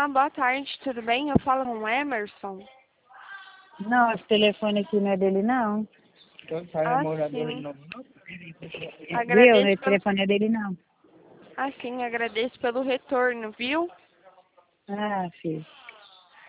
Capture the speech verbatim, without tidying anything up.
Olá, boa tarde, tudo bem? Eu falo com o Emerson. Não, esse telefone aqui não é dele, não. Ah, sim. Viu? Agradeço Esse pelo... telefone é dele, não. Ah, sim, agradeço pelo retorno, viu? Ah, filho.